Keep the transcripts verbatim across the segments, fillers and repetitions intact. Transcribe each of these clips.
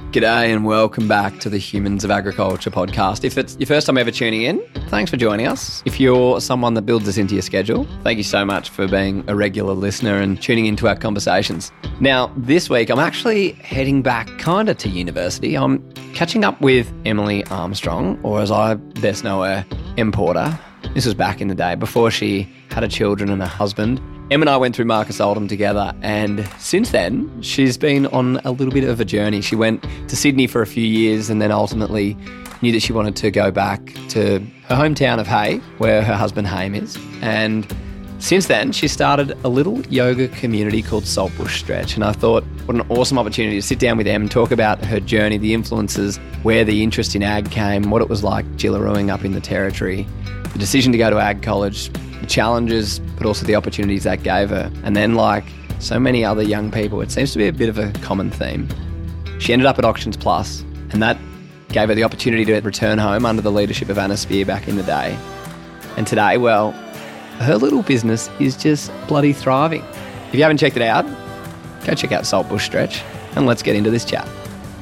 G'day and welcome back to the Humans of Agriculture podcast. If it's your first time ever tuning in, thanks for joining us. If you're someone that builds this into your schedule, thank you so much for being a regular listener and tuning into our conversations. Now, this week, I'm actually heading back kind of to university. I'm catching up with Emily Armstrong, or as I best know her, Em Porter. This was back in the day before she had her children and a husband. Em and I went through Marcus Oldham together, and since then, she's been on a little bit of a journey. She went to Sydney for a few years and then ultimately knew that she wanted to go back to her hometown of Hay, where her husband Haim is. And since then, she started a little yoga community called Saltbush Stretch. And I thought, what an awesome opportunity to sit down with Em, talk about her journey, the influences, where the interest in ag came, what it was like Jillarooing up in the Territory, the decision to go to ag college, the challenges, but also the opportunities that gave her. And then, like so many other young people, it seems to be a bit of a common theme. She ended up at Auctions Plus, and that gave her the opportunity to return home under the leadership of Anna Spear back in the day. And today, well, her little business is just bloody thriving. If you haven't checked it out, go check out Saltbush Stretch, and let's get into this chat.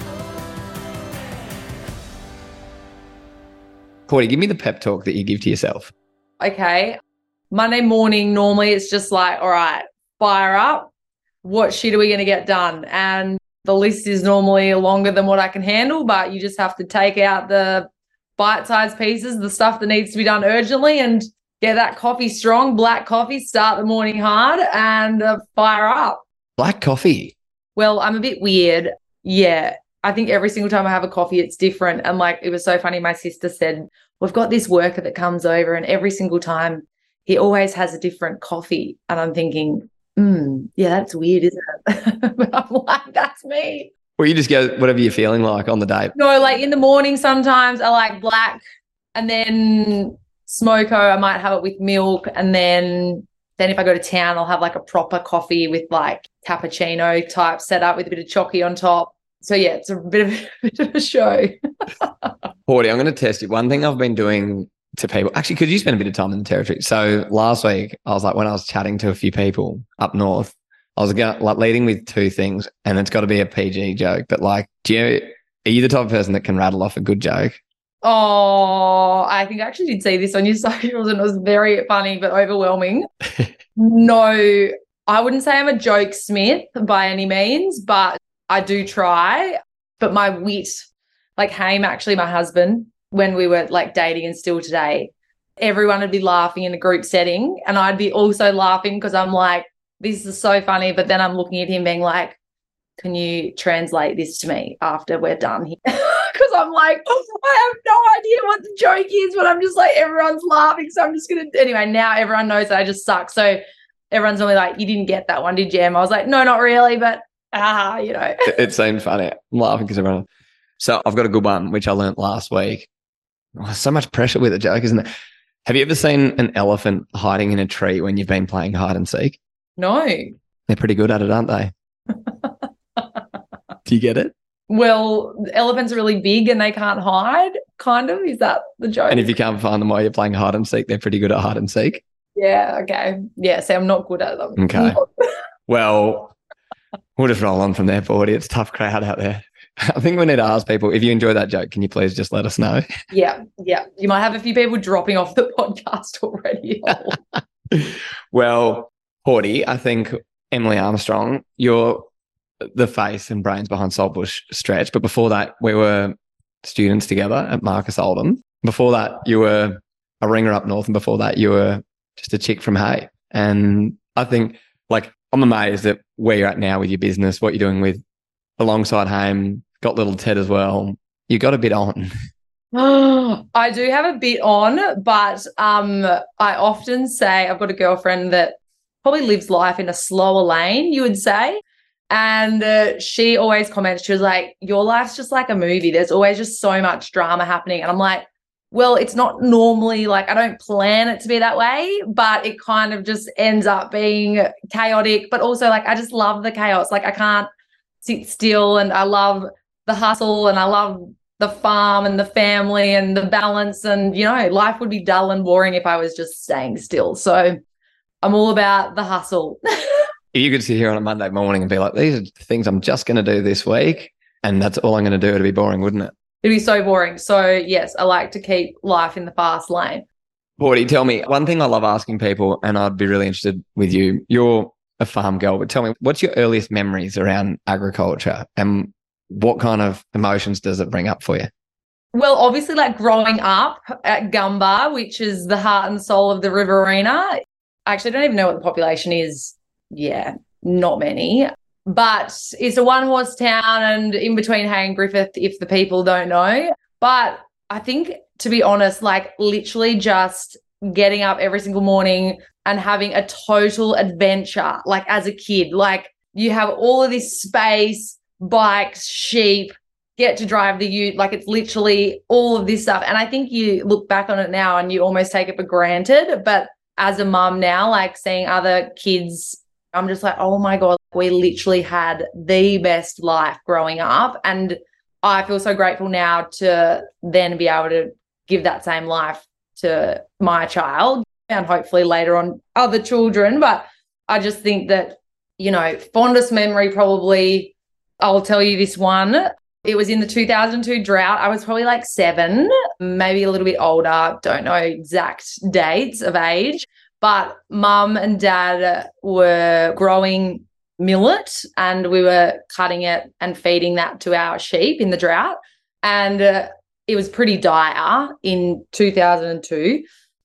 Cordy, give me the pep talk that you give to yourself. Okay. Monday morning, normally it's just like, all right, fire up. What shit are we going to get done? And the list is normally longer than what I can handle, but you just have to take out the bite-sized pieces, the stuff that needs to be done urgently, and get that coffee strong, black coffee, start the morning hard and uh, fire up. Black coffee? Well, I'm a bit weird. Yeah. I think every single time I have a coffee, it's different. And like, it was so funny. My sister said, we've got this worker that comes over and every single time he always has a different coffee. And I'm thinking, hmm, yeah, that's weird, isn't it? But I'm like, that's me. Well, you just go whatever you're feeling like on the day. No, like in the morning sometimes I like black, and then smoko, I might have it with milk. And then, then if I go to town, I'll have like a proper coffee with like cappuccino type setup with a bit of chocky on top. So yeah, it's a bit of, a bit of a show. Horty, I'm going to test you. One thing I've been doing to people, actually, because you spend a bit of time in the Territory. So last week, I was like, when I was chatting to a few people up north, I was going, like leading with two things, and it's got to be a P G joke. But like, do you, are you the type of person that can rattle off a good joke? Oh, I think I actually did see this on your socials and it was very funny but overwhelming. No, I wouldn't say I'm a joke smith by any means, but I do try. But my wit, like Haim, actually my husband, when we were like dating and still today, everyone would be laughing in a group setting and I'd be also laughing because I'm like, this is so funny. But then I'm looking at him being like, can you translate this to me after we're done here? Because I'm like, oh, I have no idea what the joke is, but I'm just like, everyone's laughing. So I'm just going to, anyway, now everyone knows that I just suck. So everyone's normally like, you didn't get that one, did you, Em? I was like, no, not really, but ah, you know. It, it seemed funny. I'm laughing because everyone. So I've got a good one, which I learnt last week. Oh, so much pressure with a joke, isn't it? Have you ever seen an elephant hiding in a tree when you've been playing hide and seek? No. They're pretty good at it, aren't they? Do you get it? Well, elephants are really big and they can't hide, kind of. Is that the joke? And if you can't find them while you're playing hide and seek, they're pretty good at hide and seek. Yeah, okay. Yeah, so I'm not good at them. Okay. Well, we'll just roll on from there, Forty. It's a tough crowd out there. I think we need to ask people, if you enjoy that joke, can you please just let us know? Yeah, yeah. You might have a few people dropping off the podcast already. Well, Horty, I think Emily Armstrong, you're the face and brains behind Saltbush Stretch. But before that, we were students together at Marcus Oldham. Before that, you were a ringer up north. And before that, you were just a chick from Hay. And I think, like, I'm amazed at where you're at now with your business, what you're doing with alongside Haim, got little Ted as well. You got a bit on. I do have a bit on, but um, I often say I've got a girlfriend that probably lives life in a slower lane, you would say. And uh, she always comments, she was like, your life's just like a movie. There's always just so much drama happening. And I'm like, well, it's not normally like, I don't plan it to be that way, but it kind of just ends up being chaotic. But also, like, I just love the chaos. Like, I can't sit still, and I love the hustle, and I love the farm and the family and the balance. And, you know, life would be dull and boring if I was just staying still. So I'm all about the hustle. You could sit here on a Monday morning and be like, these are the things I'm just going to do this week. And that's all I'm going to do. It'd be boring, wouldn't it? It'd be so boring. So yes, I like to keep life in the fast lane. Porty, tell me, one thing I love asking people, and I'd be really interested with you, you're a farm girl, but tell me, what's your earliest memories around agriculture and what kind of emotions does it bring up for you? Well, obviously, like growing up at Gumbar, which is the heart and soul of the Riverina. I actually don't even know what the population is. Yeah, not many. But it's a one-horse town and in between Hay and Griffith, if the people don't know. But I think, to be honest, like literally just getting up every single morning and having a total adventure, like as a kid. Like you have all of this space, bikes, sheep, get to drive the ute, like it's literally all of this stuff. And I think you look back on it now and you almost take it for granted. But as a mum now, like seeing other kids, I'm just like, oh my God, we literally had the best life growing up. And I feel so grateful now to then be able to give that same life to my child and hopefully later on other children. But I just think that, you know, fondest memory probably, I'll tell you this one. It was in the two thousand two drought. I was probably like seven, maybe a little bit older. Don't know exact dates of age, but mum and dad were growing millet and we were cutting it and feeding that to our sheep in the drought. And uh, it was pretty dire in two thousand two.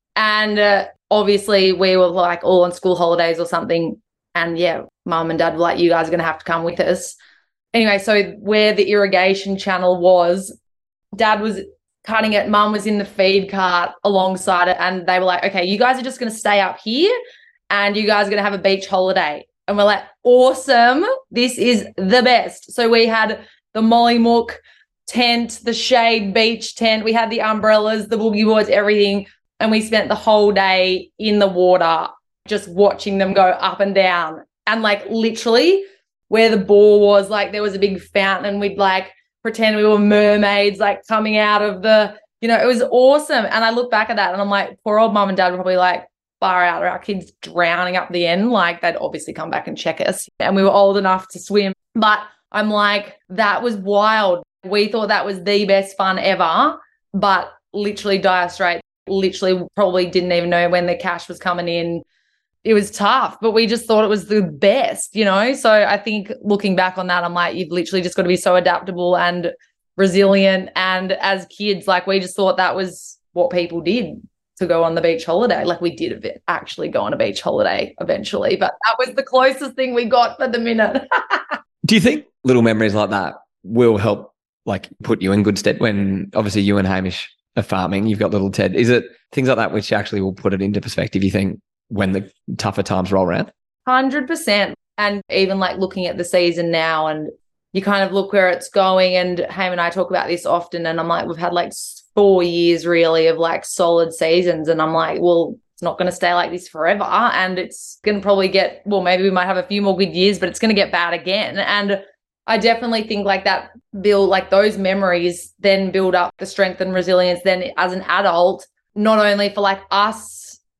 And uh, obviously we were like all on school holidays or something. And yeah, mum and dad were like, you guys are going to have to come with us. Anyway, so where the irrigation channel was, dad was cutting it, mum was in the feed cart alongside it, and they were like, okay, you guys are just going to stay up here and you guys are going to have a beach holiday. And we're like, awesome, this is the best. So we had the Mollymook tent, the shade beach tent, we had the umbrellas, the boogie boards, everything, and we spent the whole day in the water just watching them go up and down. And like literally where the bore was, like there was a big fountain and we'd like pretend we were mermaids like coming out of the, you know, it was awesome. And I look back at that and I'm like, poor old mum and dad were probably like, far out, or our kids drowning up the end. Like they'd obviously come back and check us. And we were old enough to swim. But I'm like, that was wild. We thought that was the best fun ever, but literally dire straits. Literally probably didn't even know when the cash was coming in. It was tough, but we just thought it was the best, you know? So I think looking back on that, I'm like, you've literally just got to be so adaptable and resilient. And as kids, like we just thought that was what people did to go on the beach holiday. Like we did a bit, actually go on a beach holiday eventually, but that was the closest thing we got for the minute. Do you think little memories like that will help like put you in good stead when obviously you and Hamish are farming, you've got little Ted? Is it things like that which actually will put it into perspective, you think, when the tougher times roll around? one hundred percent. And even like looking at the season now and you kind of look where it's going, and Ham and I talk about this often, and I'm like, we've had like four years really of like solid seasons, and I'm like, well, it's not going to stay like this forever, and it's going to probably get, well, maybe we might have a few more good years, but it's going to get bad again. And I definitely think like that build, like those memories then build up the strength and resilience then as an adult, not only for like us,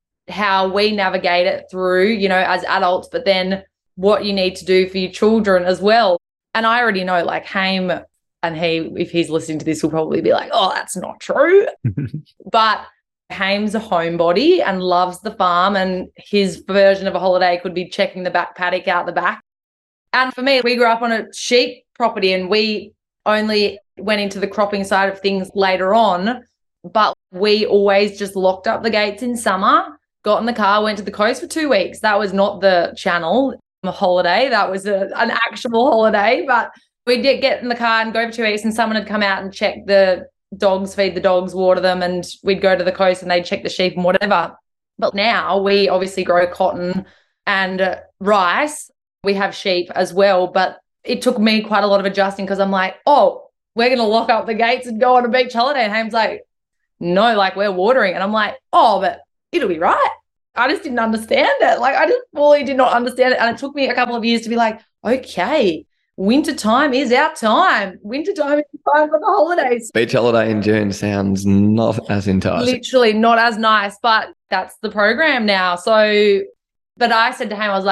how we navigate it through, you know, as adults, but then what you need to do for your children as well. And I already know like Haim, and he, if he's listening to this, will probably be like, oh, that's not true. But Haim's a homebody and loves the farm, and his version of a holiday could be checking the back paddock out the back. And for me, we grew up on a sheep property and we only went into the cropping side of things later on, but we always just locked up the gates in summer, got in the car, went to the coast for two weeks. That was not the channel, a holiday. That was a, an actual holiday. But we did get in the car and go for two weeks, and someone had come out and check the dogs, feed the dogs, water them, and we'd go to the coast and they'd check the sheep and whatever. But now we obviously grow cotton and uh, rice. We have sheep as well. But it took me quite a lot of adjusting because I'm like, oh, we're going to lock up the gates and go on a beach holiday. And Haim's like, no, like we're watering. And I'm like, oh, but it'll be right. I just didn't understand it. Like I just fully did not understand it. And it took me a couple of years to be like, okay, winter time is our time. Winter time is time for the holidays. Beach holiday in June sounds not as enticing. Literally not as nice, but that's the program now. So, but I said to him, I was like,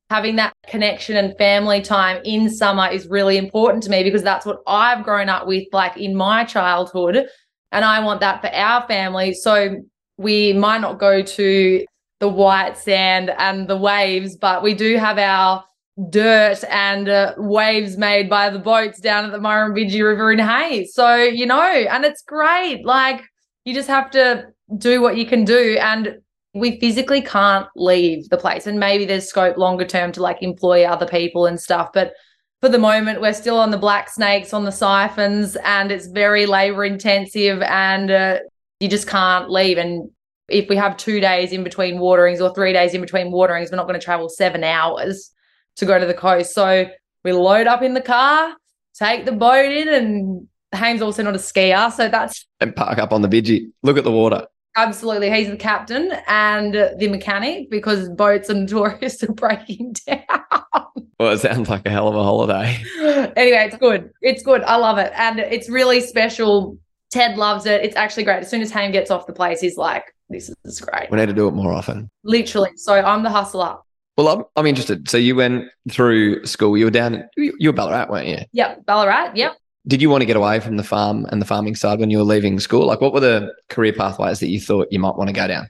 having that connection and family time in summer is really important to me because that's what I've grown up with, like in my childhood. And I want that for our family. So we might not go to the white sand and the waves, but we do have our dirt and uh, waves made by the boats down at the Murrumbidgee River in Hayes. So, you know, and it's great. Like, you just have to do what you can do. And we physically can't leave the place. And maybe there's scope longer term to like employ other people and stuff. But for the moment, we're still on the black snakes, on the siphons, and it's very labor intensive and uh, you just can't leave. And if we have two days in between waterings or three days in between waterings, we're not going to travel seven hours to go to the coast. So we load up in the car, take the boat in, and Haim's also not a skier. So that's... And park up on the Bidgie. Look at the water. Absolutely. He's the captain and the mechanic because boats are notorious for breaking down. Well, it sounds like a hell of a holiday. Anyway, it's good. It's good. I love it. And it's really special. Ted loves it. It's actually great. As soon as Haim gets off the place, he's like, this is great. We need to do it more often. Literally. So I'm the hustler. Well, I'm, I'm interested. So you went through school. You were down, you were Ballarat, weren't you? Yep. Ballarat. Yep. Did you want to get away from the farm and the farming side when you were leaving school? Like, what were the career pathways that you thought you might want to go down?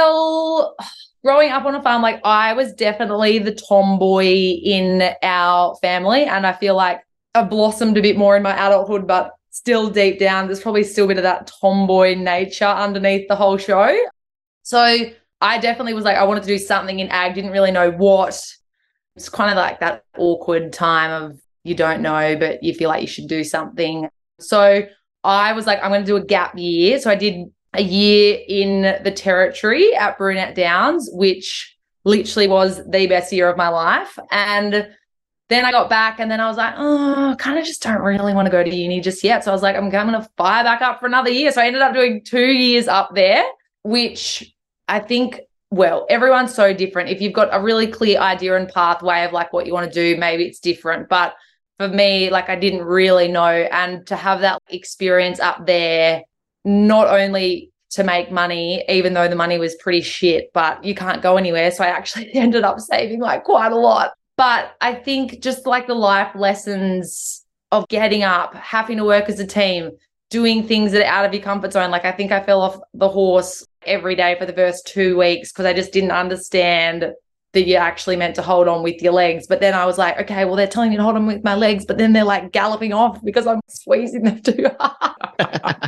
Well, growing up on a farm, like I was definitely the tomboy in our family. And I feel like I've blossomed a bit more in my adulthood, but still deep down, there's probably still a bit of that tomboy nature underneath the whole show. So I definitely was like, I wanted to do something in ag, didn't really know what. It's kind of like that awkward time of you don't know, but you feel like you should do something. So I was like, I'm going to do a gap year. So I did a year in the Territory at Brunette Downs, which literally was the best year of my life. And then I got back and then I was like, oh, I kind of just don't really want to go to uni just yet. So I was like, I'm going to fire back up for another year. So I ended up doing two years up there, which I think, well, everyone's so different. If you've got a really clear idea and pathway of like what you want to do, maybe it's different. But for me, like I didn't really know. And to have that experience up there, not only to make money, even though the money was pretty shit, but you can't go anywhere. So I actually ended up saving like quite a lot. But I think just like the life lessons of getting up, having to work as a team, doing things that are out of your comfort zone. Like I think I fell off the horse every day for the first two weeks because I just didn't understand that you're actually meant to hold on with your legs. But then I was like, okay, well, they're telling me to hold on with my legs, but then they're like galloping off because I'm squeezing them too hard.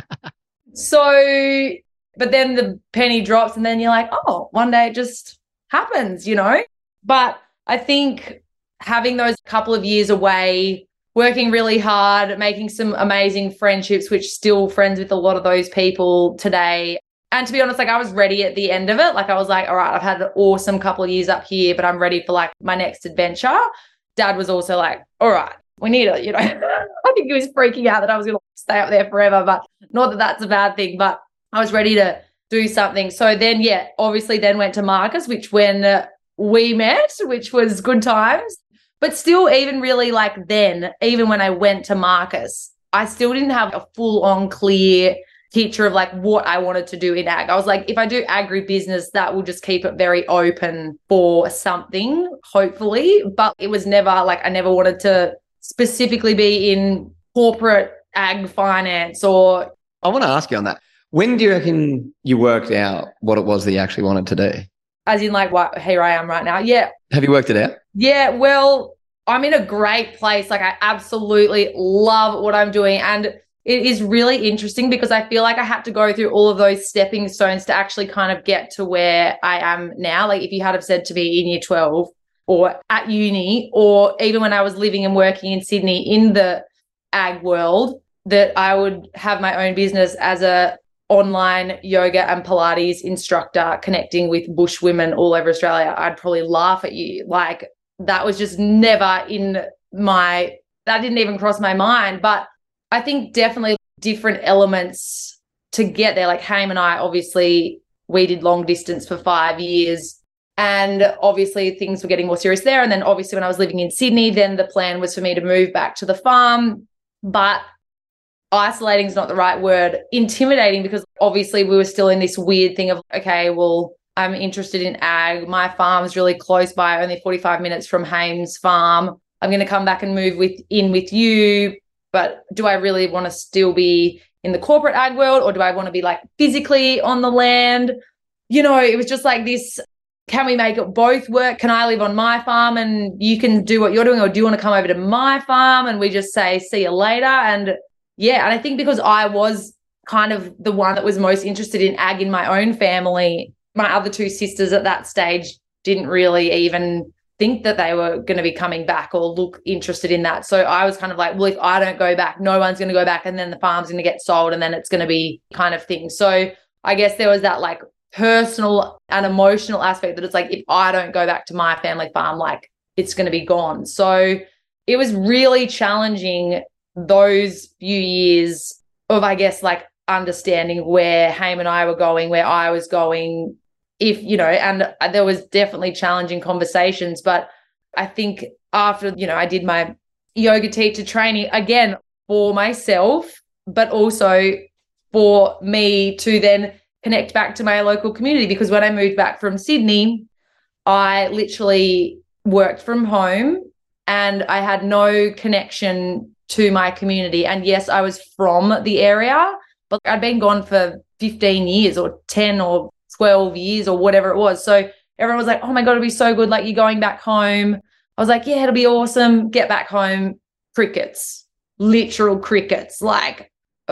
So, but then the penny drops and then you're like, oh, one day it just happens, you know? But I think having those couple of years away, working really hard, making some amazing friendships, which still friends with a lot of those people today. And to be honest, like I was ready at the end of it. Like I was like, all right, I've had an awesome couple of years up here, but I'm ready for like my next adventure. Dad was also like, all right, we need it, you know. I think he was freaking out that I was going to stay up there forever, but not that that's a bad thing, but I was ready to do something. So then, yeah, obviously then went to Marcus, which when uh, we met, which was good times. But still, even really like then, even when I went to Marcus, I still didn't have a full-on clear picture of like what I wanted to do in ag. I was like, if I do agribusiness, that will just keep it very open for something, hopefully. But it was never like I never wanted to specifically be in corporate ag finance or. I want to ask you on that. When do you reckon you worked out what it was that you actually wanted to do? As in like what here I am right now. Yeah. Have you worked it out? Yeah. Well, I'm in a great place. Like I absolutely love what I'm doing. And it is really interesting because I feel like I had to go through all of those stepping stones to actually kind of get to where I am now. Like if you had have said to me in year twelve or at uni or even when I was living and working in Sydney in the ag world that I would have my own business as a online yoga and Pilates instructor connecting with bush women all over Australia, I'd probably laugh at you. Like that was just never in my, that didn't even cross my mind. But I think definitely different elements to get there. Like Haim and I, obviously, we did long distance for five years and obviously things were getting more serious there. And then obviously when I was living in Sydney, then the plan was for me to move back to the farm. But isolating is not the right word. Intimidating because obviously we were still in this weird thing of, okay, well, I'm interested in ag. My farm's really close by, only forty-five minutes from Hames Farm. I'm going to come back and move with in with you, but do I really want to still be in the corporate ag world, or do I want to be like physically on the land? You know, it was just like this, can we make it both work? Can I live on my farm and you can do what you're doing, or do you want to come over to my farm? And we just say, see you later. And yeah, and I think because I was kind of the one that was most interested in ag in my own family, my other two sisters at that stage didn't really even think that they were going to be coming back or look interested in that. So I was kind of like, well, if I don't go back, no one's going to go back, and then the farm's going to get sold, and then it's going to be kind of thing. So I guess there was that like personal and emotional aspect that it's like, if I don't go back to my family farm, like it's going to be gone. So it was really challenging those few years of, I guess, like understanding where Haim and I were going, where I was going, if, you know, and there was definitely challenging conversations. But I think after, you know, I did my yoga teacher training again for myself, but also for me to then connect back to my local community, because when I moved back from Sydney, I literally worked from home and I had no connection to my community. And yes, I was from the area, but I'd been gone for fifteen years or ten or twelve years or whatever it was. So everyone was like, oh my God, it'll be so good. Like, you're going back home. I was like, yeah, it'll be awesome. Get back home. Crickets, literal crickets. Like,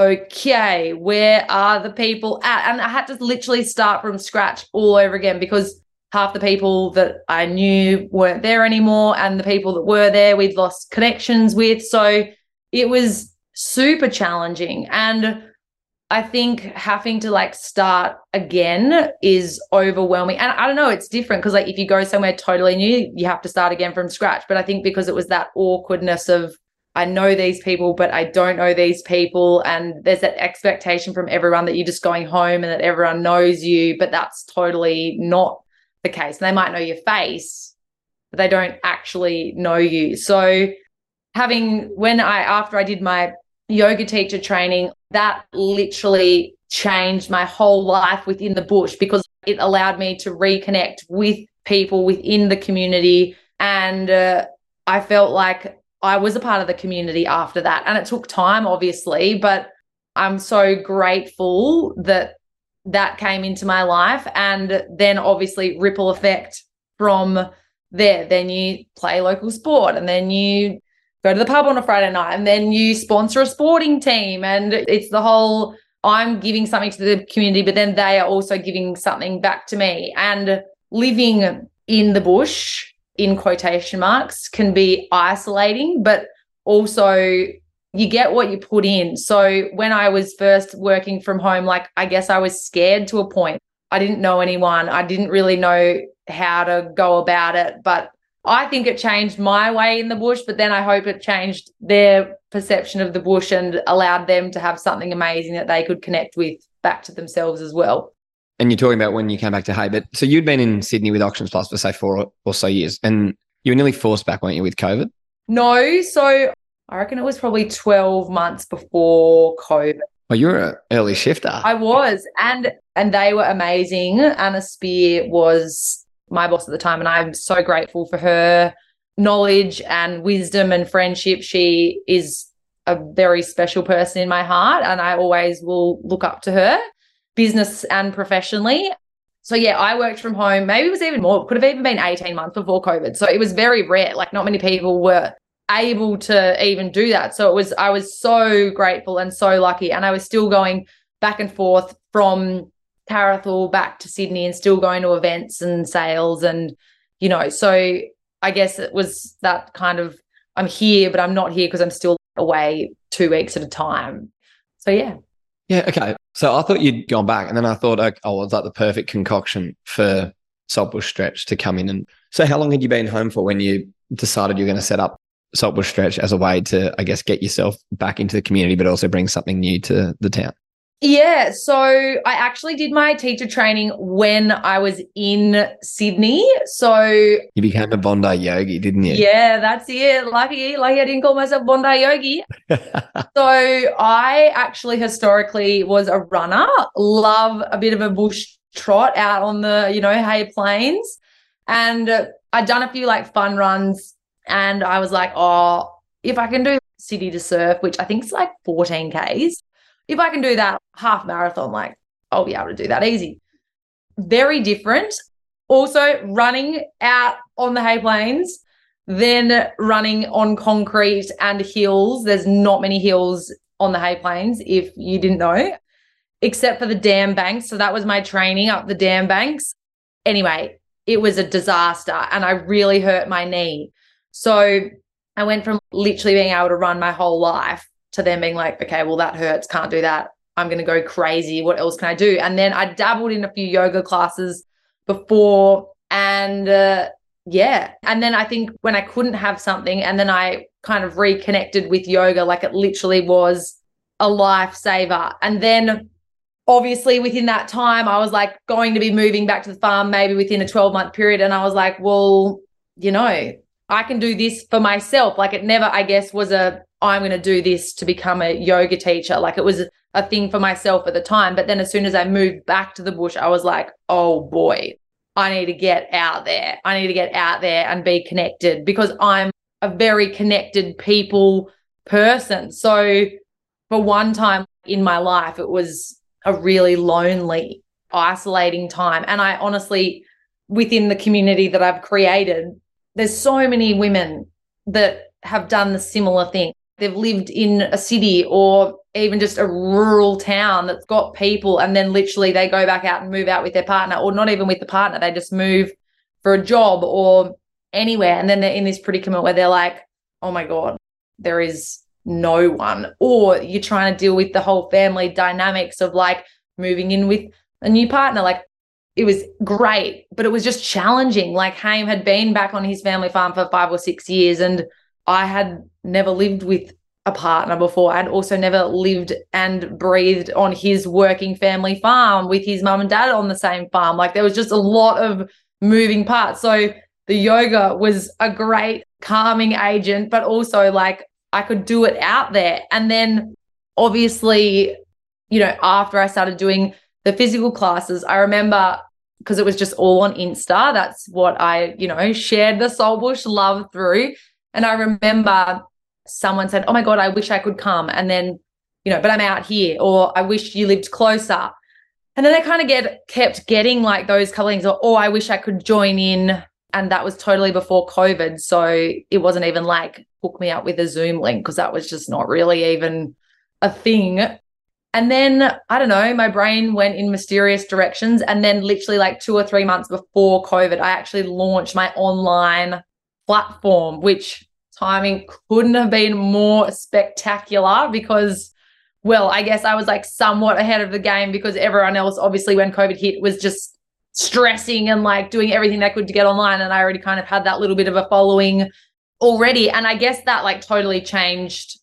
okay, where are the people at? And I had to literally start from scratch all over again, because half the people that I knew weren't there anymore, and the people that were there, we'd lost connections with. So it was super challenging. And I think having to like start again is overwhelming. And I don't know, it's different because like if you go somewhere totally new, you have to start again from scratch. But I think because it was that awkwardness of, I know these people, but I don't know these people. And there's that expectation from everyone that you're just going home and that everyone knows you, but that's totally not the case. And they might know your face, but they don't actually know you. So having, when I, after I did my yoga teacher training, that literally changed my whole life within the bush, because it allowed me to reconnect with people within the community. And uh, I felt like I was a part of the community after that. And it took time, obviously, but I'm so grateful that that came into my life. And then obviously ripple effect from there. Then you play local sport, and then you go to the pub on a Friday night, and then you sponsor a sporting team. And it's the whole, I'm giving something to the community, but then they are also giving something back to me. And living in the bush, in quotation marks, can be isolating, but also you get what you put in. So when I was first working from home, like, I guess I was scared to a point. I didn't know anyone. I didn't really know how to go about it, but I think it changed my way in the bush, but then I hope it changed their perception of the bush and allowed them to have something amazing that they could connect with back to themselves as well. And you're talking about when you came back to Hay, but so you'd been in Sydney with Auctions Plus for say four or so years, and you were nearly forced back, weren't you, with COVID? No, so I reckon it was probably twelve months before COVID. Oh, you're an early shifter. I was, and and they were amazing. Anna Spear was my boss at the time, and I'm so grateful for her knowledge and wisdom and friendship. She is a very special person in my heart, and I always will look up to her, business and professionally. So yeah, I worked from home. Maybe it was even more, it could have even been eighteen months before COVID. So it was very rare. Like, not many people were able to even do that. So it was, I was so grateful and so lucky. And I was still going back and forth from Tarathal back to Sydney and still going to events and sales. And, you know, so I guess it was that kind of, I'm here, but I'm not here because I'm still away two weeks at a time. So yeah. Yeah. Okay. So I thought you'd gone back, and then I thought, okay, oh, it's like the perfect concoction for Saltbush Stretch to come in. And so how long had you been home for when you decided you're going to set up Saltbush Stretch as a way to, I guess, get yourself back into the community, but also bring something new to the town? Yeah, so I actually did my teacher training when I was in Sydney. So you became a Bondi yogi, didn't you? Yeah, that's it. Lucky, lucky I didn't call myself Bondi yogi. So I actually historically was a runner, love a bit of a bush trot out on the, you know, hay plains. And uh, I'd done a few like fun runs, and I was like, oh, if I can do city to surf, which I think is like fourteen Ks, if I can do that half marathon, like I'll be able to do that easy. Very different. Also running out on the hay plains, then running on concrete and hills. There's not many hills on the hay plains, if you didn't know, except for the dam banks. So that was my training, up the dam banks. Anyway, it was a disaster and I really hurt my knee. So I went from literally being able to run my whole life to then being like, okay, well, that hurts, can't do that. I'm going to go crazy. What else can I do? And then I dabbled in a few yoga classes before, and uh, yeah. And then I think when I couldn't have something, and then I kind of reconnected with yoga, like it literally was a lifesaver. And then obviously within that time, I was like going to be moving back to the farm maybe within a twelve month period. And I was like, well, you know, I can do this for myself. Like it never, I guess, was a, I'm going to do this to become a yoga teacher. Like it was a thing for myself at the time. But then as soon as I moved back to the bush, I was like, oh boy, I need to get out there. I need to get out there and be connected, because I'm a very connected people person. So for one time in my life, it was a really lonely, isolating time. And I honestly, within the community that I've created, there's so many women that have done the similar thing. They've lived in a city or even just a rural town that's got people, and then literally they go back out and move out with their partner, or not even with the partner. They just move for a job or anywhere. And then they're in this predicament where they're like, oh my God, there is no one. Or you're trying to deal with the whole family dynamics of like moving in with a new partner. Like it was great, but it was just challenging. Like Haim had been back on his family farm for five or six years and I had never lived with a partner before. I'd also never lived and breathed on his working family farm with his mum and dad on the same farm. Like there was just a lot of moving parts. So the yoga was a great calming agent, but also like I could do it out there. And then obviously, you know, after I started doing the physical classes, I remember, because it was just all on Insta, that's what I, you know, shared the Soul Bush love through. And I remember someone said, oh my God, I wish I could come. And then, you know, but I'm out here, or I wish you lived closer. And then I kind of get kept getting like those couple things, or, oh, I wish I could join in. And that was totally before COVID. So it wasn't even like hook me up with a Zoom link, because that was just not really even a thing. And then, I don't know, my brain went in mysterious directions. And then literally like two or three months before COVID, I actually launched my online platform, which timing couldn't have been more spectacular, because, well, I guess I was like somewhat ahead of the game, because everyone else, obviously, when COVID hit, was just stressing and like doing everything they could to get online. And I already kind of had that little bit of a following already. And I guess that like totally changed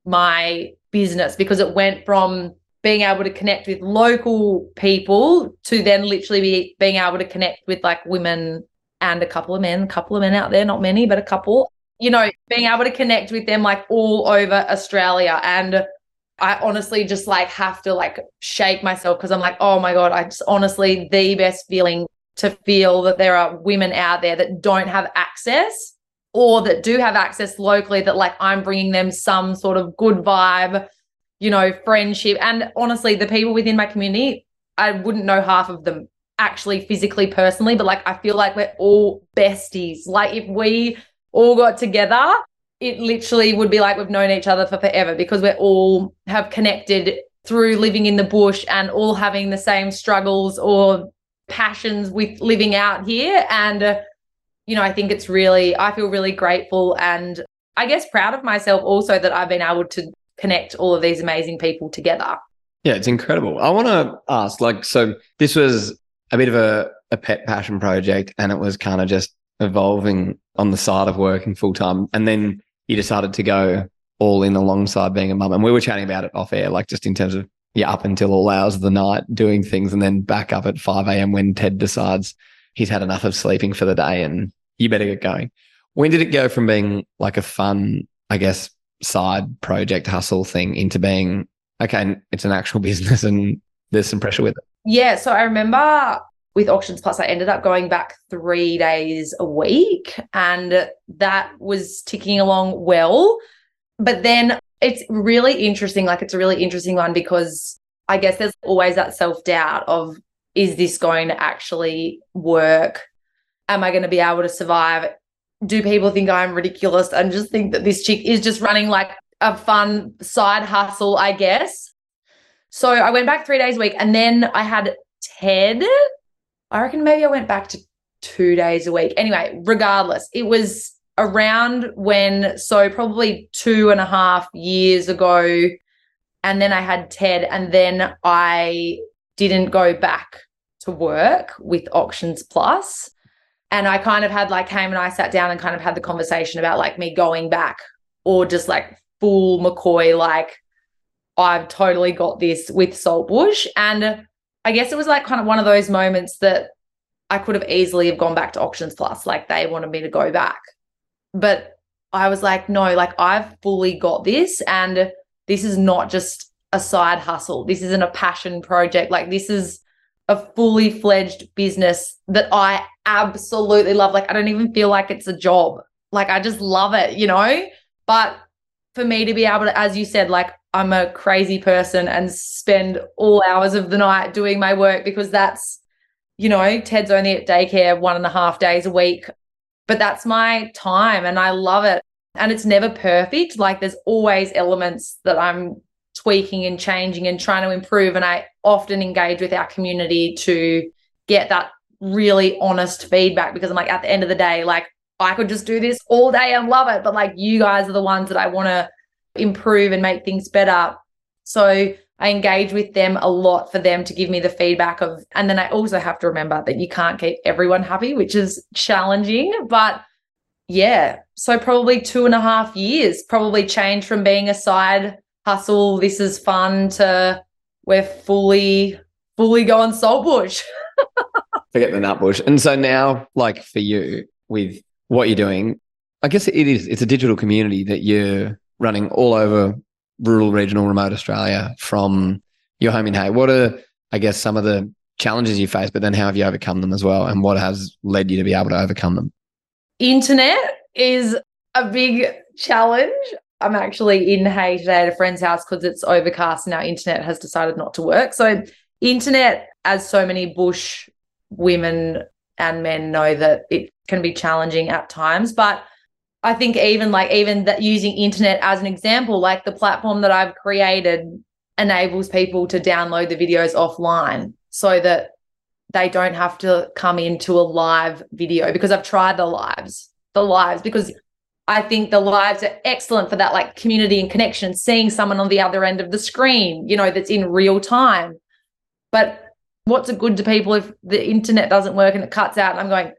my business, because it went from being able to connect with local people to then literally be being able to connect with like women and a couple of men, a couple of men out there, not many, but a couple, you know, being able to connect with them like all over Australia. And I honestly just like have to like shake myself, because I'm like, oh my God, I just honestly the best feeling to feel that there are women out there that don't have access, or that do have access locally, that like I'm bringing them some sort of good vibe, you know, friendship. And honestly, the people within my community, I wouldn't know half of them actually physically, personally, but like I feel like we're all besties. Like if we all got together, it literally would be like we've known each other for forever, because we're all have connected through living in the bush and all having the same struggles or passions with living out here. And, uh, you know, I think it's really, I feel really grateful and I guess proud of myself also that I've been able to connect all of these amazing people together. Yeah, it's incredible. I want to ask, like, so this was a bit of a, a pet passion project, and it was kind of just evolving on the side of working full time. And then you decided to go all in alongside being a mum. And we were chatting about it off air, like just in terms of, yeah, up until all hours of the night doing things, and then back up at five a.m. when Ted decides he's had enough of sleeping for the day and you better get going. When did it go from being like a fun, I guess, side project hustle thing into being, okay, it's an actual business and there's some pressure with it? Yeah. So I remember with Auctions Plus, I ended up going back three days a week, and that was ticking along well. But then it's really interesting. Like, it's a really interesting one because I guess there's always that self-doubt of, is this going to actually work? Am I going to be able to survive? Do people think I'm ridiculous and just think that this chick is just running like a fun side hustle, I guess? So I went back three days a week, and then I had Ted. I reckon maybe I went back to two days a week. Anyway, regardless, it was around when, so probably two and a half years ago, and then I had Ted, and then I didn't go back to work with Auctions Plus. And I kind of had like, came and I sat down and kind of had the conversation about like me going back, or just like full McCoy, like I've totally got this with Saltbush. And I guess it was like kind of one of those moments that I could have easily have gone back to Auctions Plus. Like, they wanted me to go back. But I was like, no, like I've fully got this, and this is not just a side hustle. This isn't a passion project. Like, this is a fully fledged business that I absolutely love. Like, I don't even feel like it's a job. Like, I just love it, you know? But for me to be able to, as you said, like, I'm a crazy person and spend all hours of the night doing my work, because that's, you know, Ted's only at daycare one and a half days a week, but that's my time and I love it. And it's never perfect. Like, there's always elements that I'm tweaking and changing and trying to improve. And I often engage with our community to get that really honest feedback, because I'm like, at the end of the day, like, I could just do this all day and love it, but like, you guys are the ones that I want to improve and make things better. So I engage with them a lot for them to give me the feedback of, and then I also have to remember that you can't keep everyone happy, which is challenging. But yeah, so probably two and a half years, probably changed from being a side hustle, this is fun, to we're fully, fully going Saltbush. Forget the nutbush. And so now, like, for you, with what you're doing, I guess it is, it's a digital community that you're running all over rural, regional, remote Australia from your home in Hay. What are, I guess, some of the challenges you face, but then how have you overcome them as well? And what has led you to be able to overcome them? Internet is a big challenge. I'm actually in Hay today at a friend's house because it's overcast and our internet has decided not to work. So internet, as so many bush women and men know, that it can be challenging at times. But I think even like even that, using internet as an example, like the platform that I've created enables people to download the videos offline so that they don't have to come into a live video, because I've tried the lives, the lives, because I think the lives are excellent for that, like community and connection, seeing someone on the other end of the screen, you know, that's in real time. But what's it good to people if the internet doesn't work and it cuts out and I'm going,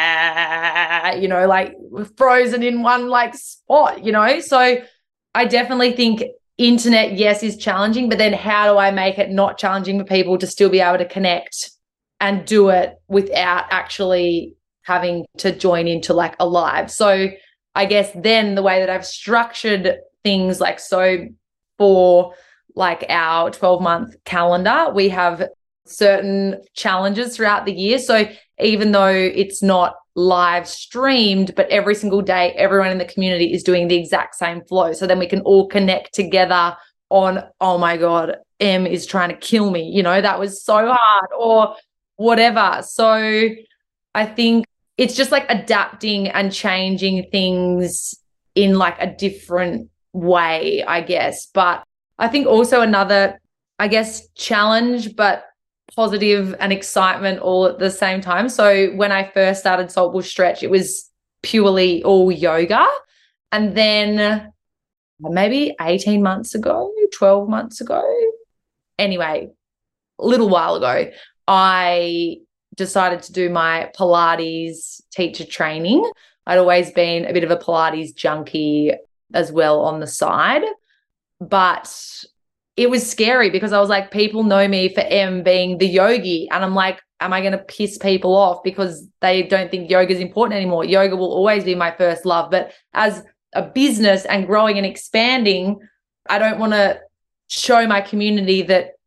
ah, you know, like frozen in one like spot, you know? So I definitely think internet, yes, is challenging, but then how do I make it not challenging for people to still be able to connect and do it without actually having to join into like a live? So I guess then the way that I've structured things, like, so for like our twelve month calendar, we have certain challenges throughout the year. So even though it's not live streamed, but every single day, everyone in the community is doing the exact same flow. So then we can all connect together on, oh my God, Em is trying to kill me. You know, that was so hard, or whatever. So I think it's just like adapting and changing things in like a different way, I guess. But I think also another, I guess, challenge, but positive and excitement all at the same time. So when I first started Saltbush Stretch, it was purely all yoga. And then maybe eighteen months ago, twelve months ago, anyway, a little while ago, I decided to do my Pilates teacher training. I'd always been a bit of a Pilates junkie as well on the side, but it was scary because I was like, people know me for Em being the yogi, and I'm like, am I going to piss people off because they don't think yoga is important anymore? Yoga will always be my first love, but as a business and growing and expanding, I don't want to show my community that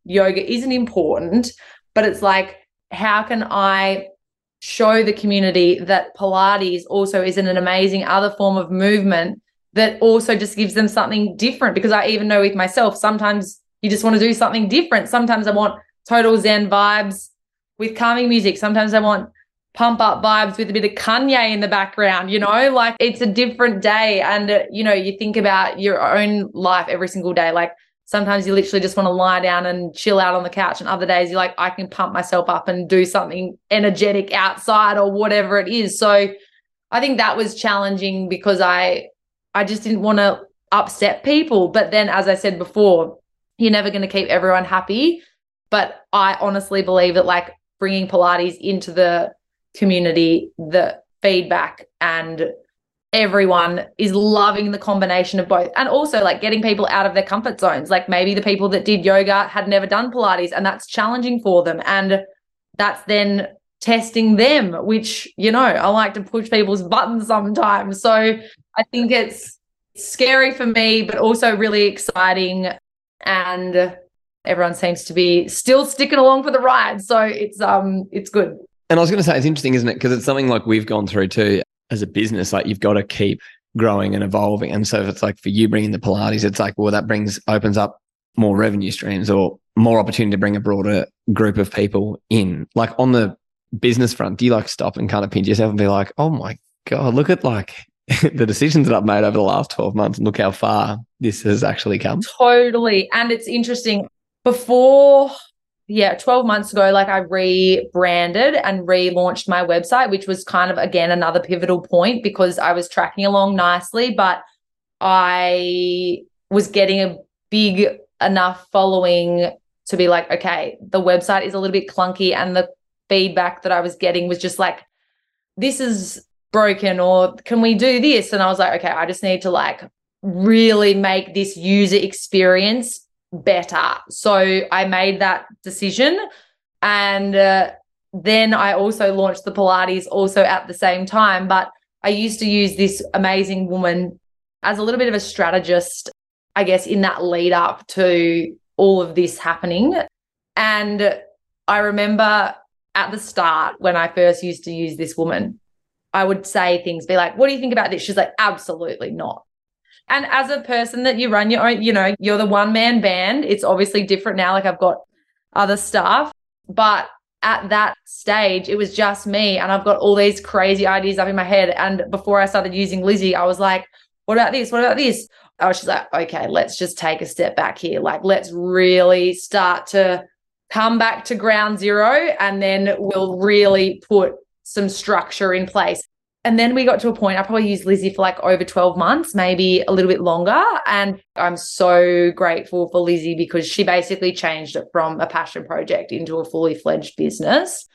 yoga isn't important, but it's like, how can I show the community that Pilates also is an amazing other form of movement that also just gives them something different? Because I even know with myself, sometimes you just want to do something different. Sometimes I want total Zen vibes with calming music. Sometimes I want pump up vibes with a bit of Kanye in the background, you know, like it's a different day. And, uh, you know, you think about your own life every single day. Like sometimes you literally just want to lie down and chill out on the couch. And other days you're like, I can pump myself up and do something energetic outside or whatever it is. So I think that was challenging because I, I just didn't want to upset people. But then, as I said before, you're never going to keep everyone happy. But I honestly believe that like bringing Pilates into the community, the feedback and everyone is loving the combination of both. And also like getting people out of their comfort zones. Like maybe the people that did yoga had never done Pilates and that's challenging for them. And that's then testing them, which, you know, I like to push people's buttons sometimes. So I think it's scary for me, but also really exciting. And everyone seems to be still sticking along for the ride. So it's um it's good. And I was going to say, it's interesting, isn't it? Because it's something like we've gone through too as a business. Like you've got to keep growing and evolving. And so if it's like for you bringing the Pilates, it's like, well, that brings, opens up more revenue streams or more opportunity to bring a broader group of people in. Like on the business front, do you like stop and kind of pinch yourself and be like, oh my God, look at like the decisions that I've made over the last twelve months and look how far this has actually come? Totally. And it's interesting. Before... Yeah, twelve months ago, like I rebranded and relaunched my website, which was kind of, again, another pivotal point because I was tracking along nicely, but I was getting a big enough following to be like, okay, the website is a little bit clunky. And the feedback that I was getting was just like, this is broken or can we do this? And I was like, okay, I just need to like really make this user experience better. So I made that decision. And uh, then I also launched the Pilates also at the same time. But I used to use this amazing woman as a little bit of a strategist, I guess, in that lead up to all of this happening. And I remember at the start when I first used to use this woman, I would say things, be like, what do you think about this? She's like, absolutely not. And as a person that you run your own, you know, you're the one man band. It's obviously different now. Like I've got other staff, but at that stage, it was just me. And I've got all these crazy ideas up in my head. And before I started using Lizzie, I was like, what about this? What about this? I was just like, okay, let's just take a step back here. Like, let's really start to come back to ground zero. And then we'll really put some structure in place. And then we got to a point, I probably used Lizzie for like over twelve months, maybe a little bit longer. And I'm so grateful for Lizzie because she basically changed it from a passion project into a fully fledged business.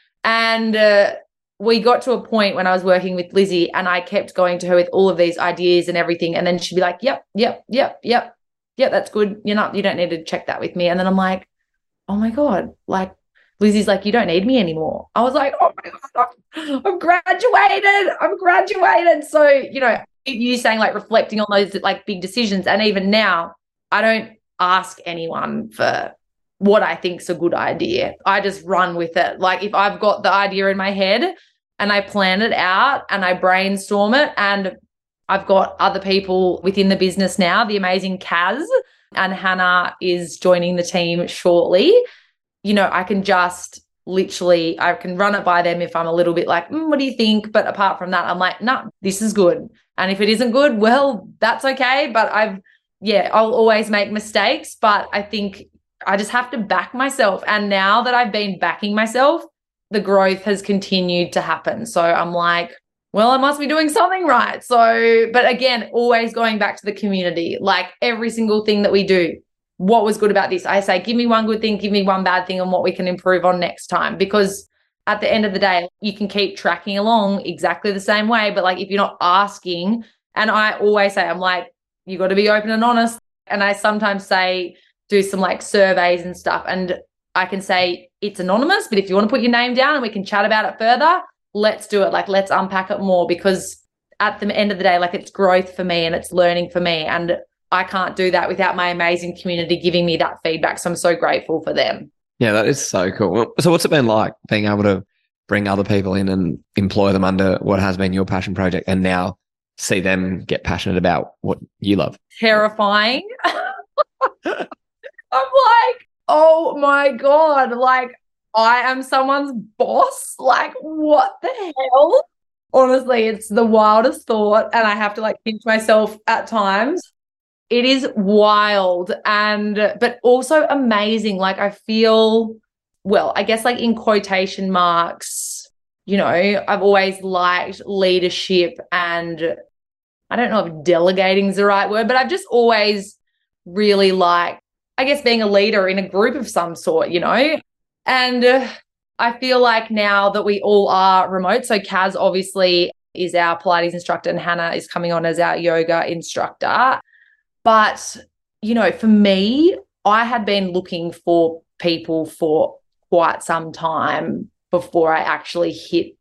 And uh, we got to a point when I was working with Lizzie and I kept going to her with all of these ideas and everything. And then she'd be like, yep, yep, yep, yep, yep, that's good. You're not, you don't need to check that with me. And then I'm like, oh my God, like, Lizzie's like, you don't need me anymore. I was like, oh my God, I'm graduated. I'm graduated. So, you know, you saying like reflecting on those like big decisions. And even now, I don't ask anyone for what I think's a good idea. I just run with it. Like if I've got the idea in my head and I plan it out and I brainstorm it, and I've got other people within the business now, the amazing Kaz and Hannah is joining the team shortly. You know, I can just literally, I can run it by them if I'm a little bit like, mm, what do you think? But apart from that, I'm like, no, nah, this is good. And if it isn't good, well, that's okay. But I've, yeah, I'll always make mistakes, but I think I just have to back myself. And now that I've been backing myself, the growth has continued to happen. So I'm like, well, I must be doing something right. So, but again, always going back to the community, like every single thing that we do. What was good about this? I say, give me one good thing, give me one bad thing, and what we can improve on next time. Because at the end of the day, you can keep tracking along exactly the same way. But like, if you're not asking, and I always say, I'm like, you got to be open and honest. And I sometimes say, do some like surveys and stuff. And I can say it's anonymous, but if you want to put your name down and we can chat about it further, let's do it. Like, let's unpack it more, because at the end of the day, like it's growth for me and it's learning for me. And I can't do that without my amazing community giving me that feedback. So I'm so grateful for them. Yeah, that is so cool. So what's it been like being able to bring other people in and employ them under what has been your passion project and now see them get passionate about what you love? Terrifying. I'm like, oh my God, like I am someone's boss. Like, what the hell? Honestly, it's the wildest thought. And I have to like pinch myself at times. It is wild and, but also amazing. Like I feel, well, I guess like in quotation marks, you know, I've always liked leadership and I don't know if delegating is the right word, but I've just always really liked, I guess, being a leader in a group of some sort, you know, and uh, I feel like now that we all are remote, so Kaz obviously is our Pilates instructor and Hannah is coming on as our yoga instructor. But, you know, for me, I had been looking for people for quite some time before I actually hit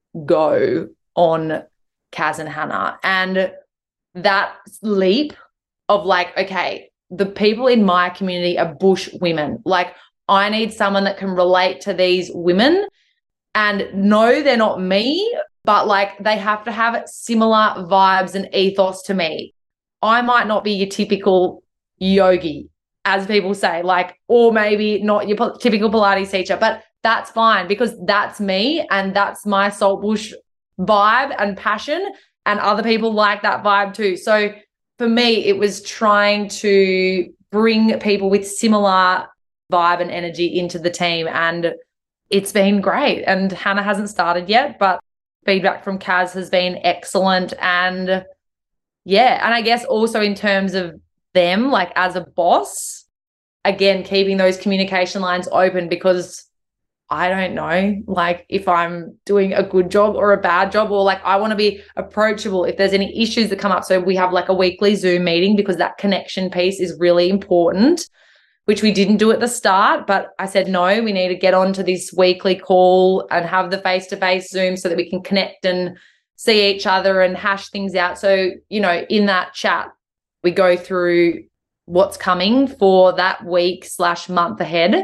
go on Kaz and Hannah. And that leap of like, okay, the people in my community are bush women. Like I need someone that can relate to these women and no, they're not me, but like they have to have similar vibes and ethos to me. I might not be your typical yogi, as people say, like, or maybe not your typical Pilates teacher, but that's fine because that's me and that's my Saltbush vibe and passion, and other people like that vibe too. So for me, it was trying to bring people with similar vibe and energy into the team, and it's been great. And Hannah hasn't started yet, but feedback from Kaz has been excellent. And yeah, and I guess also in terms of them, like as a boss, again, keeping those communication lines open because I don't know, like if I'm doing a good job or a bad job, or like I want to be approachable if there's any issues that come up. So we have like a weekly Zoom meeting because that connection piece is really important, which we didn't do at the start. But I said, no, we need to get onto this weekly call and have the face-to-face Zoom so that we can connect and see each other and hash things out. So, you know, in that chat, we go through what's coming for that week slash month ahead.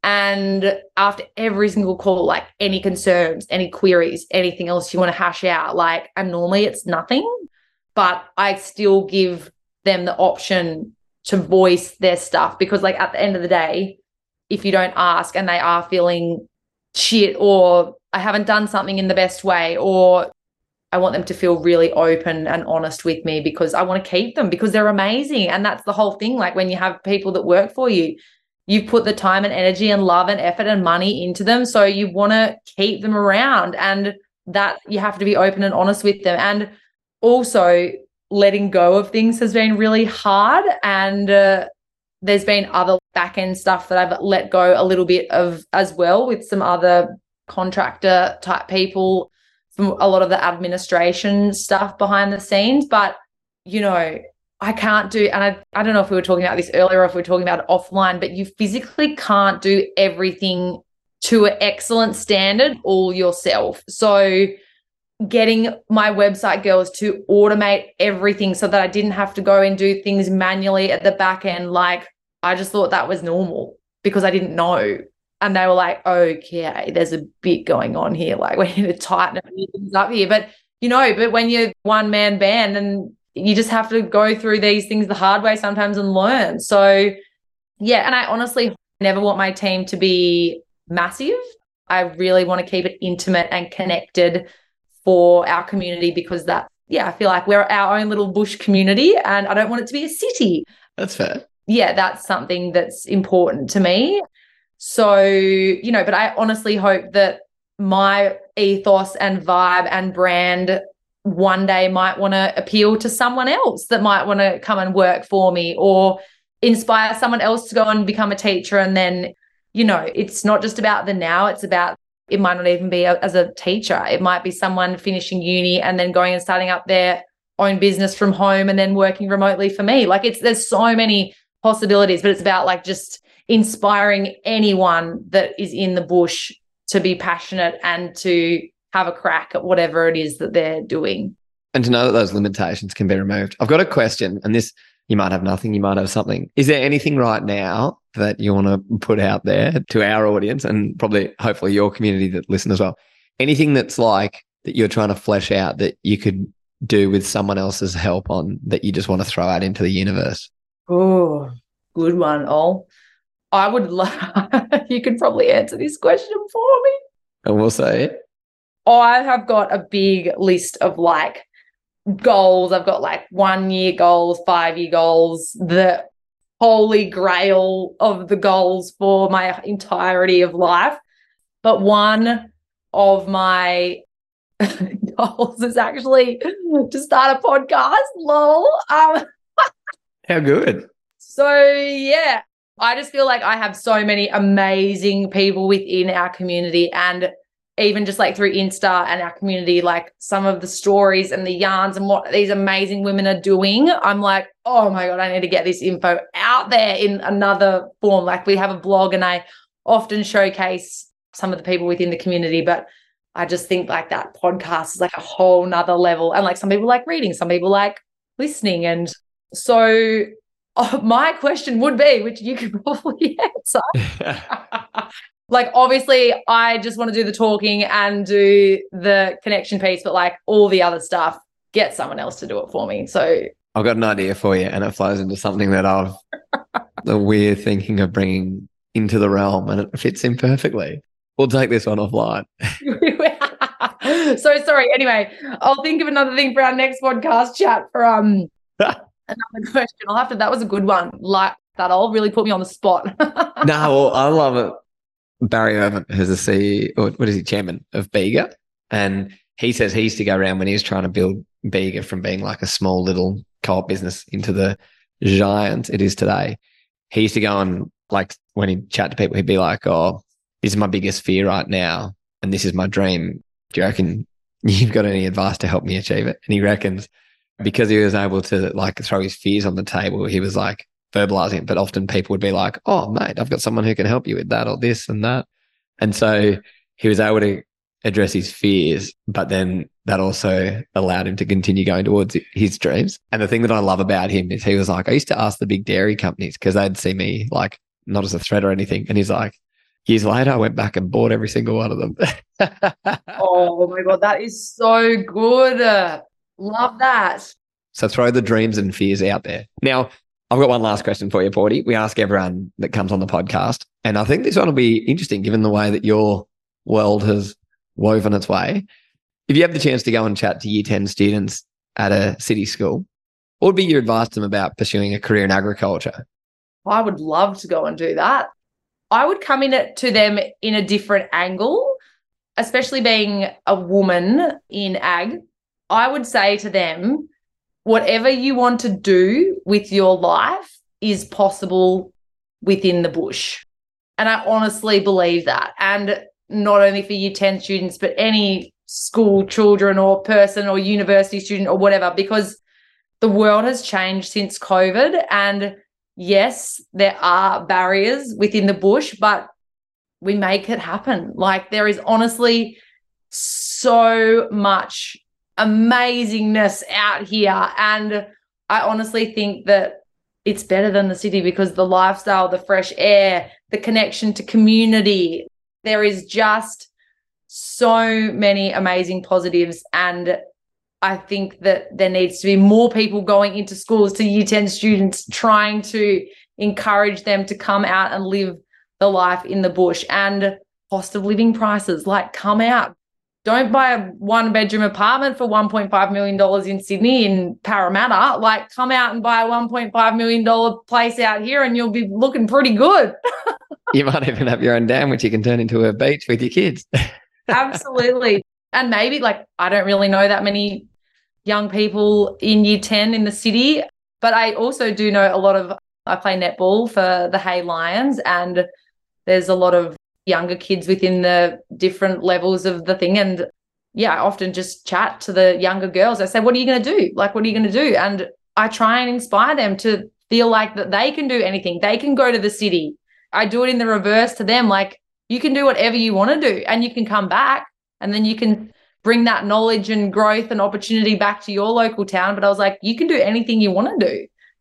And after every single call, like any concerns, any queries, anything else you want to hash out, like, and normally it's nothing, but I still give them the option to voice their stuff because like at the end of the day, if you don't ask and they are feeling shit or I haven't done something in the best way, or I want them to feel really open and honest with me because I want to keep them because they're amazing. And that's the whole thing. Like when you have people that work for you, you've put the time and energy and love and effort and money into them. So you want to keep them around, and that you have to be open and honest with them. And also letting go of things has been really hard. And uh, there's been other back end stuff that I've let go a little bit of as well with some other contractor type people, from a lot of the administration stuff behind the scenes. But, you know, I can't do, and I, I don't know if we were talking about this earlier or if we were talking about it offline, but you physically can't do everything to an excellent standard all yourself. So getting my website girls to automate everything so that I didn't have to go and do things manually at the back end, like I just thought that was normal because I didn't know. And they were like, okay, there's a bit going on here. Like we need to tighten a few things up here. But, you know, but when you're one man band and you just have to go through these things the hard way sometimes and learn. So, yeah, and I honestly never want my team to be massive. I really want to keep it intimate and connected for our community because that, yeah, I feel like we're our own little bush community and I don't want it to be a city. That's fair. Yeah, that's something that's important to me. So, you know, but I honestly hope that my ethos and vibe and brand one day might want to appeal to someone else that might want to come and work for me or inspire someone else to go and become a teacher. And then, you know, it's not just about the now, it's about, it might not even be a, as a teacher. It might be someone finishing uni and then going and starting up their own business from home and then working remotely for me. Like it's, there's so many possibilities, but it's about like just inspiring anyone that is in the bush to be passionate and to have a crack at whatever it is that they're doing. And to know that those limitations can be removed. I've got a question, and this You might have nothing, you might have something. Is there anything right now that you want to put out there to our audience and probably hopefully your community that listen as well? Anything that's like that you're trying to flesh out that you could do with someone else's help on that you just want to throw out into the universe? Oh, good one, Ol. I would love, you could probably answer this question for me. And we'll say, I have got a big list of like goals. I've got like one year goals, five year goals, the holy grail of the goals for my entirety of life. But one of my goals is actually to start a podcast. Lol. Um, How good. So, yeah, I just feel like I have so many amazing people within our community, and even just like through Insta and our community, like some of the stories and the yarns and what these amazing women are doing, I'm like, oh my God, I need to get this info out there in another form. Like we have a blog and I often showcase some of the people within the community, but I just think like that podcast is like a whole nother level. And like some people like reading, some people like listening. And so oh, my question would be, which you could probably answer. Like, obviously, I just want to do the talking and do the connection piece, but like all the other stuff, get someone else to do it for me. So I've got an idea for you, and it flows into something that I've the weird thinking of bringing into the realm, and it fits in perfectly. We'll take this one offline. So sorry. Anyway, I'll think of another thing for our next podcast chat for um another question. I'll have to. That was a good one. Like that, all really put me on the spot. No, well, I love it. Barry Irvin, who's the C E O, or what is he, chairman of Bega, and he says he used to go around when he was trying to build Bega from being like a small little co-op business into the giant it is today. He used to go and like when he'd chat to people, he'd be like, "Oh, this is my biggest fear right now, and this is my dream. Do you reckon you've got any advice to help me achieve it?" And he reckons because he was able to like throw his fears on the table, he was like verbalizing it, but often people would be like, "Oh, mate, I've got someone who can help you with that or this and that." And so he was able to address his fears, but then that also allowed him to continue going towards his dreams. And the thing that I love about him is he was like, I used to ask the big dairy companies because they'd see me like not as a threat or anything. And he's like, years later, I went back and bought every single one of them. Oh my God, that is so good. Love that. So throw the dreams and fears out there. Now, I've got one last question for you, Porty. We ask everyone that comes on the podcast, and I think this one will be interesting given the way that your world has woven its way. If you have the chance to go and chat to year ten students at a city school, what would be your advice to them about pursuing a career in agriculture? I would love to go and do that. I would come in it to them in a different angle, especially being a woman in ag. I would say to them, whatever you want to do with your life is possible within the bush. And I honestly believe that. And not only for year ten students, but any school children or person or university student or whatever, because the world has changed since COVID. And yes, there are barriers within the bush, but we make it happen. Like there is honestly so much amazingness out here. And I honestly think that it's better than the city because the lifestyle, the fresh air, the connection to community, there is just so many amazing positives. And I think that there needs to be more people going into schools to year ten students, trying to encourage them to come out and live the life in the bush. And cost of living prices, like come out. Don't buy a one-bedroom apartment for one point five million dollars in Sydney in Parramatta. Like, come out and buy a one point five million dollars place out here and you'll be looking pretty good. You might even have your own dam, which you can turn into a beach with your kids. Absolutely. And maybe, like, I don't really know that many young people in year ten in the city, but I also do know a lot of, I play netball for the Hay Lions, and there's a lot of younger kids within the different levels of the thing. And yeah, I often just chat to the younger girls. I say, what are you going to do? Like, what are you going to do? And I try and inspire them to feel like that they can do anything. They can go to the city. I do it in the reverse to them. Like, you can do whatever you want to do and you can come back and then you can bring that knowledge and growth and opportunity back to your local town. But I was like, you can do anything you want to do.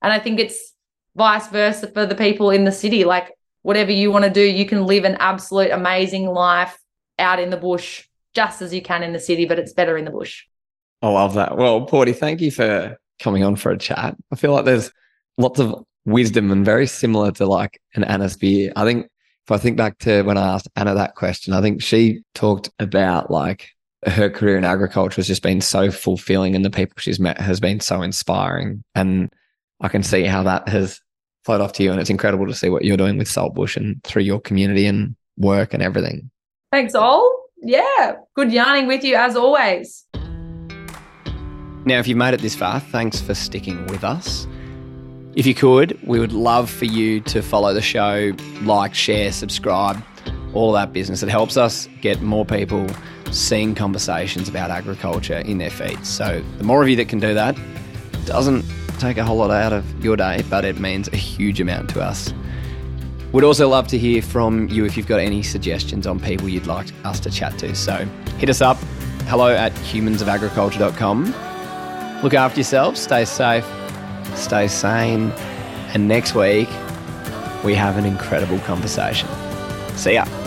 And I think it's vice versa for the people in the city. Like whatever you want to do, you can live an absolute amazing life out in the bush just as you can in the city, but it's better in the bush. I love that. Well, Porty, thank you for coming on for a chat. I feel like there's lots of wisdom and very similar to like an Anna Speer. I think if I think back to when I asked Anna that question, I think she talked about like her career in agriculture has just been so fulfilling and the people she's met has been so inspiring. And I can see how that has flowed off to you. And it's incredible to see what you're doing with Saltbush and through your community and work and everything. Thanks, all. Yeah, good yarning with you as always. Now, if you've made it this far, thanks for sticking with us. If you could, we would love for you to follow the show, like, share, subscribe, all that business. It helps us get more people seeing conversations about agriculture in their feeds. So the more of you that can do that, doesn't take a whole lot out of your day, but it means a huge amount to us. We'd also love to hear from you if you've got any suggestions on people you'd like us to chat to. So hit us up, hello at humans of agriculture dot com. Look after yourselves, stay safe, stay sane, and next week we have an incredible conversation. See ya.